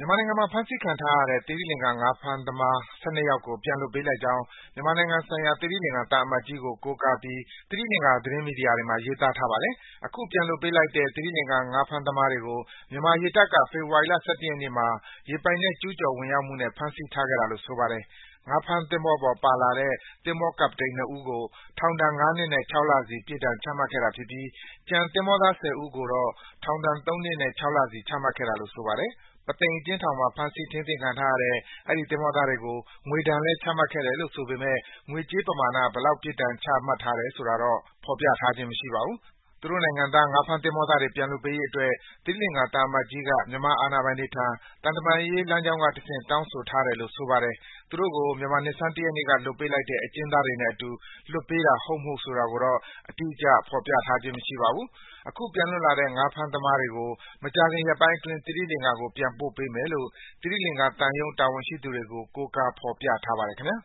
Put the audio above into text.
မြန်မာနိုင်ငံမှာ ဖမ်းဆီးခံထားရတဲ့ သီရိလင်္ကာ ငါးဖမ်းသမား ၁၂ ယောက်ကို ပြန်လွှတ်ပေးလိုက်ကြောင်း မြန်မာနိုင်ငံဆိုင်ရာ သီရိလင်္ကာ သံအမတ်ကြီးကို ကိုးကားပြီး သီရိလင်္ကာ သတင်းမီဒီယာတွေမှာ ရေးသားထားပါတယ်။ အခု ပြန်လွှတ်ပေးလိုက်တဲ့ သီရိလင်္ကာ ငါးဖမ်းသမားတွေကို မြန်မာရေတပ်က ဖေဖော်ဝါရီလ ၁၁ ရက်နေ့မှာ ရေပိုင်နက် ကျူးကျော်ဝင်ရောက်မှုနဲ့ ဖမ်းဆီးထားခဲ့တာလို့ ဆိုပါတယ်။ ငါးဖမ်းသင်္ဘောပေါ်ပါလာတဲ့ သင်္ဘောကပ္ပတိန် ၂ ဦးကို ထောင်ဒဏ် ၅ နှစ်နဲ့ ၆ လစီ ပြစ်ဒဏ်ချမှတ်ခဲ့တာဖြစ်ပြီး ကျန်သင်္ဘောသား ၁၀ ဦးကိုတော့ ထောင်ဒဏ် ၃ နှစ်နဲ့ ၆ လစီ ချမှတ်ခဲ့တာလို့ ဆိုပါတယ်။ ပုသိမ်အကျဉ်းထောင်မှာ ဖမ်းဆီး ထိန်းသိမ်းခံထားရတဲ့ အဲဒီ သင်္ဘောသားတွေကို ငွေဒဏ်လည်း ချမှတ်ခဲ့တယ်လို့ ဆိုပေမယ့် ငွေကြေးပမာဏ ဘယ်လောက် ပြစ်ဒဏ်ချမှတ်ထားတယ်ဆိုတာတော့ ဖော်ပြထားခြင်း မရှိပါဘူး။ သူတို့နိုင်ငံသား ငါးဖမ်းသင်္ဘောသားတွေ ပြန်လွှတ်ပေးရေးအတွက် သီရိလင်္ကာ သံအမတ်ကြီးက မြန်မာအာဏာပိုင်တွေထံ သံတမန်ရေးလမ်းကြောင်းကတဆင့် တောင်းဆိုထားတယ်လို့ ဆိုပါတယ်။ သူတို့ကို မြန်မာနှစ်ဆန်း ၁ ရက်နေ့က လွှတ်ပေးလိုက်တဲ့ အကျဉ်းသားတွေနဲ့အတူ လွှတ်ပေးတာ ဟုတ် မဟုတ် ဆိုတာကိုတော့ အတိအကျ ဖော်ပြထားခြင်း မရှိပါဘူး။ အခု ပြန်လွတ်လာတဲ့ ငါးဖမ်းသမားတွေကို မကြာခင်ရက်ပိုင်းအတွင်း သီရိလင်္ကာကို ပြန်ပို့ပေးမယ်လို့ သီရိလင်္ကာသံရုံး တာဝန်ရှိသူတွေကို ကိုးကား ဖော်ပြထားပါတယ် ခင်ဗျာ